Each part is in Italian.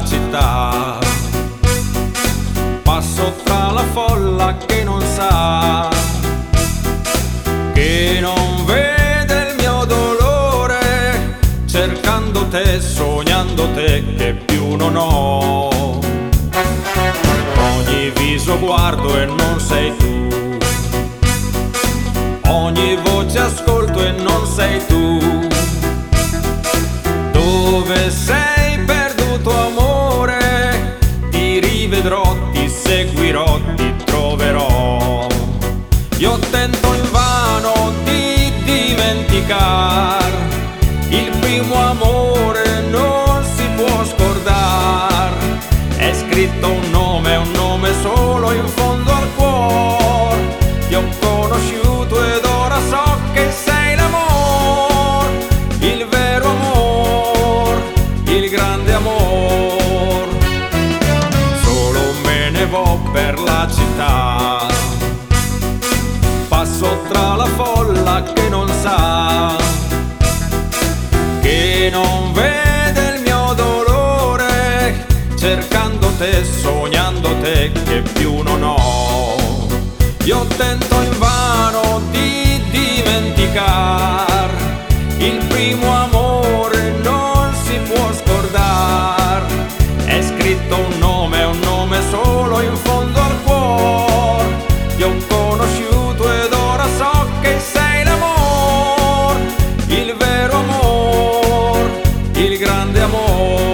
la città. Passo tra la folla che non sa, che non vede il mio dolore, cercando te, sognando te che più non ho. Ogni viso guardo e non sei tu, ogni voce ascolto e non sei tu. Dove sei perduto amore? Ti rivedrò, ti seguirò, ti troverò. Io tento invano di dimenticar il primo amore, non si può scordar. È scritto un nome solo in fondo al cuore. Ti ho conosciuto ed ora so che sei l'amor, il vero amor, il grande amor. Solo me ne vo per la città, passo tra la folla che non sa, che non vede il mio dolore, cercando te, sognando te che più non ho. Io tento invano di dimenticar il primo amore, non si può scordar. È scritto un nome solo in fondo al cuore. Ti ho conosciuto ed ora so che sei l'amor, il vero amor, il grande amor.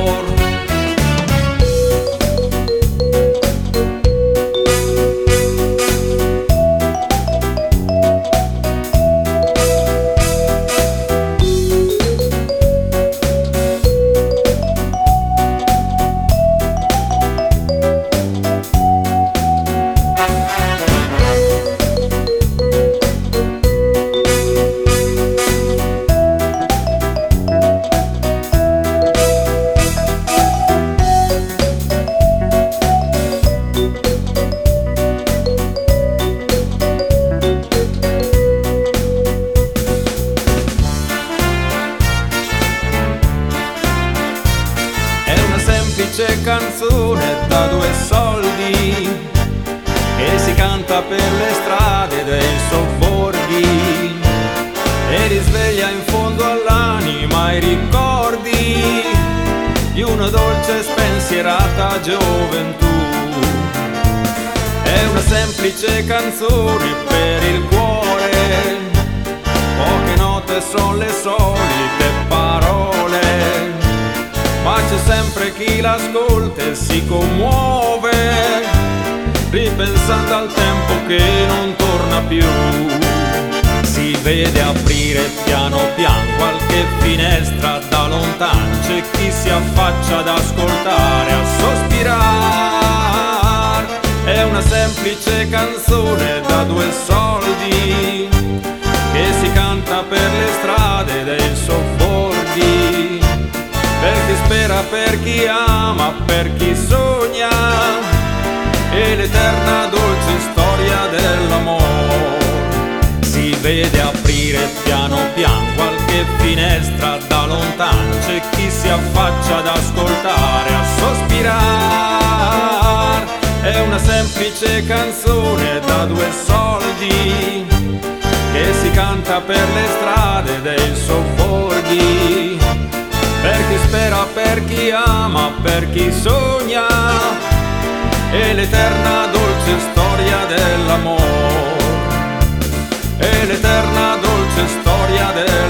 Canzone da 2 soldi che si canta per le strade dei sobborghi e risveglia in fondo all'anima i ricordi di una dolce spensierata gioventù. È una semplice canzone per il cuore, poche note sono le solite parole, ma c'è sempre chi l'ascolta e si commuove, ripensando al tempo che non torna più. Si vede aprire piano piano qualche finestra da lontano, c'è chi si affaccia ad ascoltare, a sospirare. È una semplice canzone da 2 soldi che si canta per le strade dei sobborghi, per chi spera, per chi ama, per chi sogna, e l'eterna dolce storia dell'amor. Si vede aprire piano piano qualche finestra da lontano, c'è chi si affaccia ad ascoltare, a sospirare. È una semplice canzone da 2 soldi che si canta per le strade dei sobborghi, per chi spera, per chi ama, per chi sogna, e l'eterna dolce storia dell'amor, e l'eterna dolce storia dell'amor.